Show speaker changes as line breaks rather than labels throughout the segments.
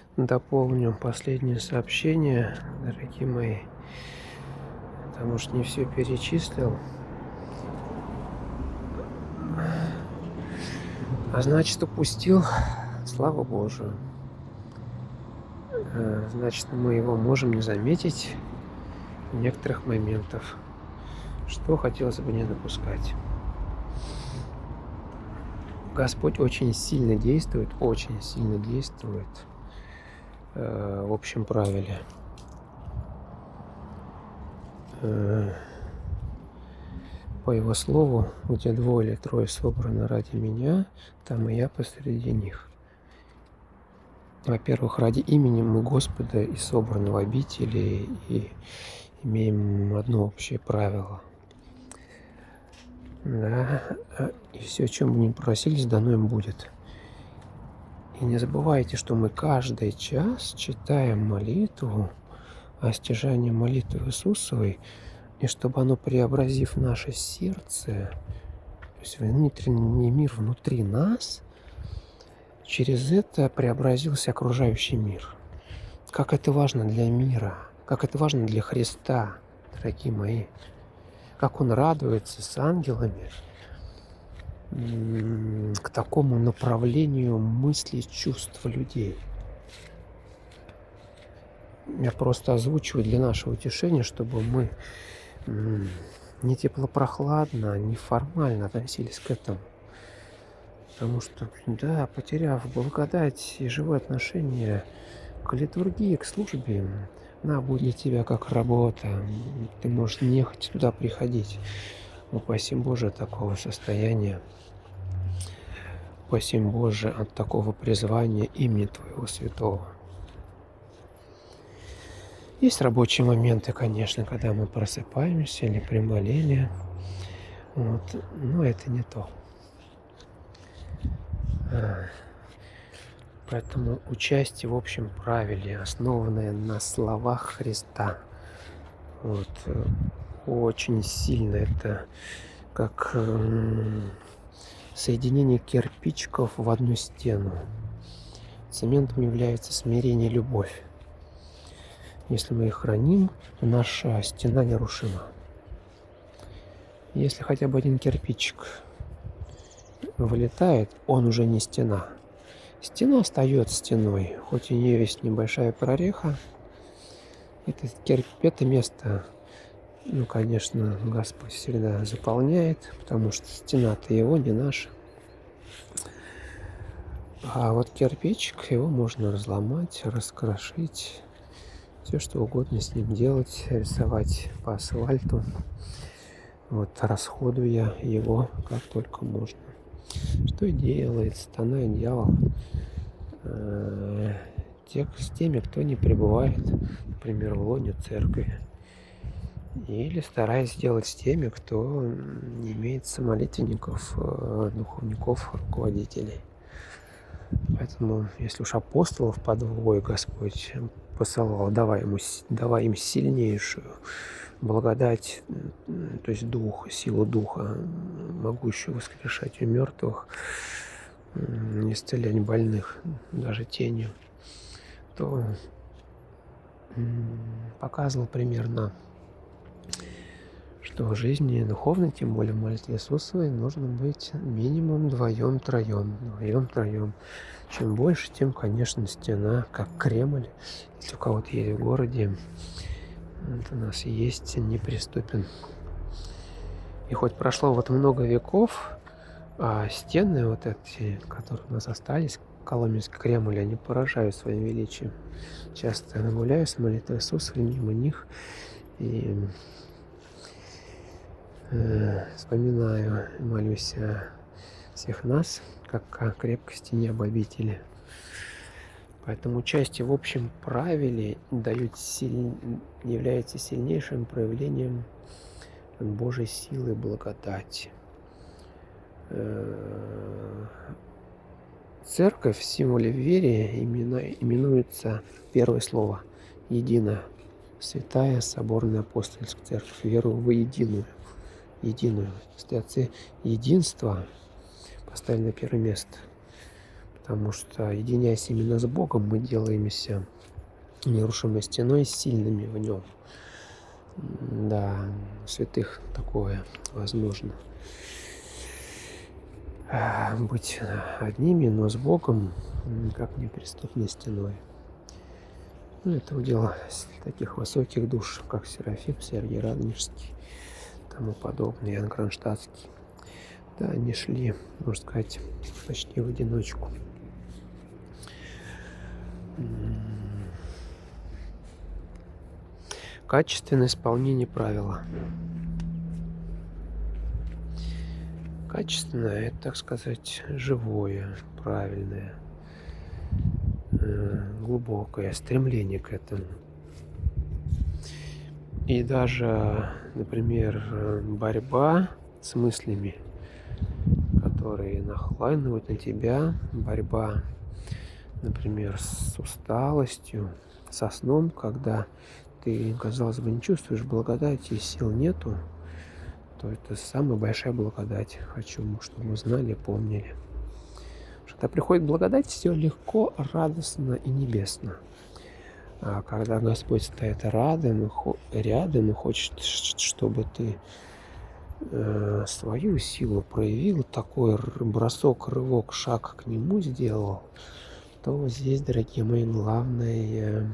дополню последнее сообщение, дорогие мои, потому что не все перечислил. А значит, упустил, слава Божию. Значит, мы его можем не заметить в некоторых моментах, что хотелось бы не допускать. Господь очень сильно действует в общем правиле. По Его слову, где двое или трое собраны ради Меня, там и я посреди них. Во-первых, ради имени мы Господа и собраны в обители, и имеем одно общее правило. Да, и все, о чем бы ни просились, дано им будет. И не забывайте, что мы каждый час читаем молитву о стяжании молитвы Иисусовой, и чтобы оно, преобразив наше сердце, то есть внутренний мир внутри нас, через это преобразился окружающий мир. Как это важно для мира, как это важно для Христа, дорогие мои. Как Он радуется с ангелами к такому направлению мыслей, чувств людей. Я просто озвучиваю для нашего утешения, чтобы мы не тепло-прохладно, не формально относились к этому. Потому что, да, потеряв благодать и живое отношение к литургии, к службе, она будет для тебя как работа. Ты можешь не хоть туда приходить. Упаси Боже от такого состояния. Упаси Боже от такого призвания имени Твоего Святого. Есть рабочие моменты, конечно, когда мы просыпаемся или приболели. Но это не то. Поэтому участие в общем правиле, основанное на словах Христа, очень сильно это как соединение кирпичиков в одну стену. Цементом является смирение и любовь. Если мы их храним, то наша стена нерушима. Если хотя бы один кирпичик вылетает, он уже не стена. Стена остается стеной, хоть у нее есть небольшая прореха. Это место, конечно, Господь всегда заполняет, потому что стена-то его, не наша. А вот кирпичик, его можно разломать, раскрошить, все что угодно с ним делать, рисовать по асфальту, расходуя его как только можно. Что и делает сатана и дьявол с теми, кто не пребывает, например, в лоне церкви. Или стараясь сделать с теми, кто не имеет молитвенников, духовников, руководителей. Поэтому, если уж апостолов по двое Господь посылал, давай им сильнейшую благодать, то есть силу Духа, могущую воскрешать у мертвых, исцелять больных даже тенью, то показывал примерно, что в жизни духовной, тем более в молитве Иисусовой, нужно быть минимум вдвоем-троем. Чем больше, тем, конечно, стена, как Кремль, если у кого-то есть в городе, у нас есть, неприступен. И хоть прошло много веков, а стены эти, которые у нас остались, Коломенский Кремль, они поражают своим величием. Часто я гуляю с молитвой Иисусовой мимо них и вспоминаю, молюсь о всех нас, как о крепкости неба обители. Поэтому участие в общем правиле является сильнейшим проявлением Божьей силы и благодати. Церковь в символе веры именуется первое слово «единая», святая соборная апостольская церковь, веру в единую. Отцы единства поставили на первое место, потому что, единясь именно с Богом, мы делаемся нерушимой стеной, сильными в нем. Да, у святых такое возможно. Быть одними, но с Богом, как неприступной стеной. Ну, это удел таких высоких душ, как Серафим, Сергий Радонежский, тому подобное, Иоанн Кронштадтский. Да, они шли, можно сказать, почти в одиночку. Качественное исполнение правила. Качественное — это, так сказать, живое, правильное, глубокое стремление к этому. И даже, например, борьба с мыслями, которые нахлынывают на тебя, борьба, например, с усталостью, со сном, когда ты, казалось бы, не чувствуешь благодати, сил нету, то это самая большая благодать. Хочу, чтобы вы знали, помнили. Когда приходит благодать, все легко, радостно и небесно. А когда Господь стоит рядом и хочет, чтобы ты свою силу проявил, такой бросок, рывок, шаг к Нему сделал, то здесь, дорогие мои, главное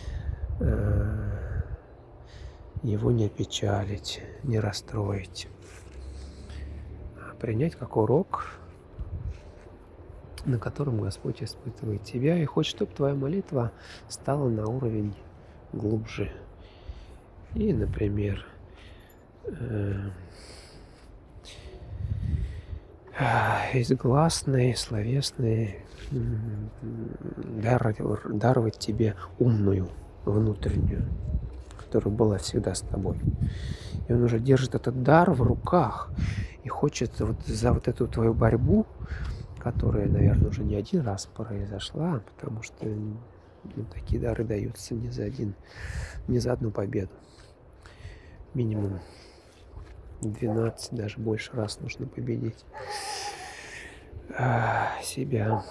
его не опечалить, не расстроить, а принять как урок, на котором Господь испытывает тебя и хочет, чтобы твоя молитва стала на уровень глубже. И, например, из гласной, словесной даровать тебе умную, внутреннюю, которая была всегда с тобой. И он уже держит этот дар в руках и хочет вот за вот эту твою борьбу, которая, наверное, уже не один раз произошла, потому что такие дары даются не за одну победу. Минимум 12, даже больше раз нужно победить себя.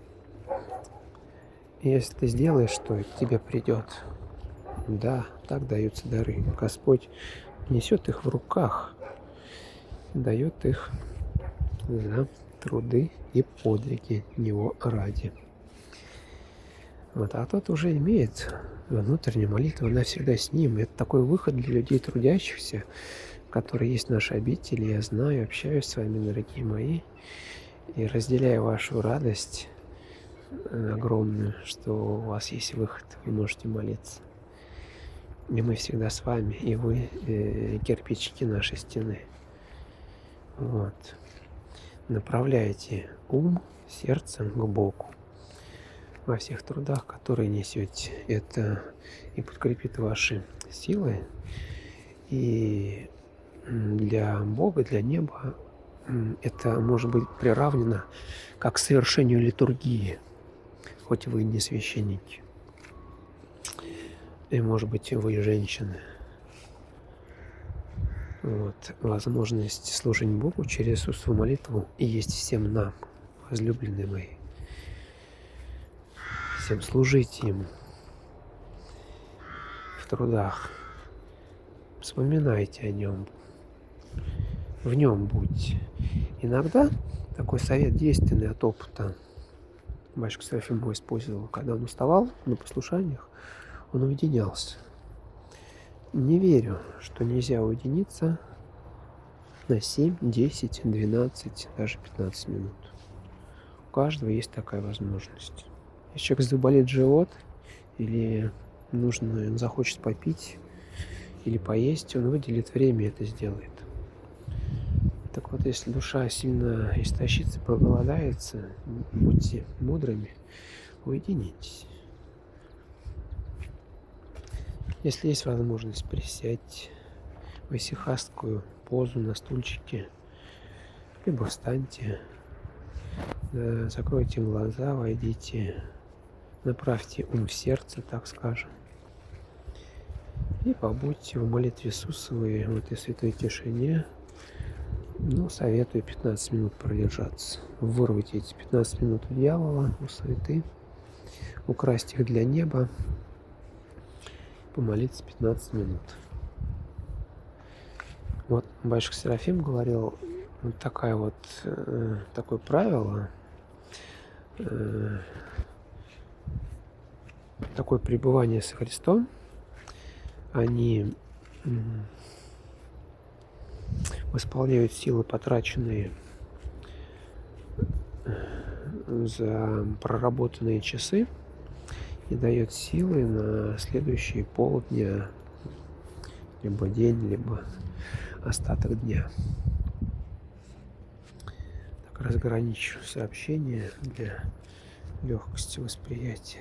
И если ты сделаешь, то тебе придет. Да, так даются дары. Господь несет их в руках, дает их за труды и подвиги Него ради. Вот, а тот уже имеет внутреннюю молитву, она всегда с ним. Это такой выход для людей трудящихся, которые есть в нашей обители. Я знаю, общаюсь с вами, дорогие мои, и разделяю вашу радость огромную, что у вас есть выход, вы можете молиться. И мы всегда с вами, и вы кирпичики нашей стены. Вот. Направляйте ум сердцем к Богу во всех трудах, которые несете. Это и подкрепит ваши силы. И для Бога, для неба это может быть приравнено как к совершению литургии, хоть вы не священники. И, может быть, вы женщины. Вот. Возможность служить Богу через Иисусову молитву и есть всем нам, возлюбленные мои. Всем служить Ему в трудах. Вспоминайте о Нем. В Нем будьте. Иногда такой совет действенный от опыта батюшка Серафим его использовал. Когда он уставал на послушаниях, он уединялся. Не верю, что нельзя уединиться на 7, 10, 12, даже 15 минут. У каждого есть такая возможность. Если человек заболит живот, или он захочет попить, или поесть, он выделит время и это сделает. Так вот, если душа сильно истощится, проголодается, будьте мудрыми, уединитесь. Если есть возможность, присядьте в исихастскую позу на стульчике, либо встаньте, закройте глаза, войдите, направьте ум в сердце, так скажем, и побудьте в молитве Иисусовой в этой святой тишине, Ну, советую 15 минут продержаться. Вырвать эти 15 минут у дьявола, у суеты, украсть их для неба, помолиться 15 минут. Вот батюшка Серафим говорил, вот такое правило, такое пребывание со Христом, они восполняют силы, потраченные за проработанные часы, и дает силы на следующие полдня, либо день, либо остаток дня. Так разграничу сообщения для легкости восприятия.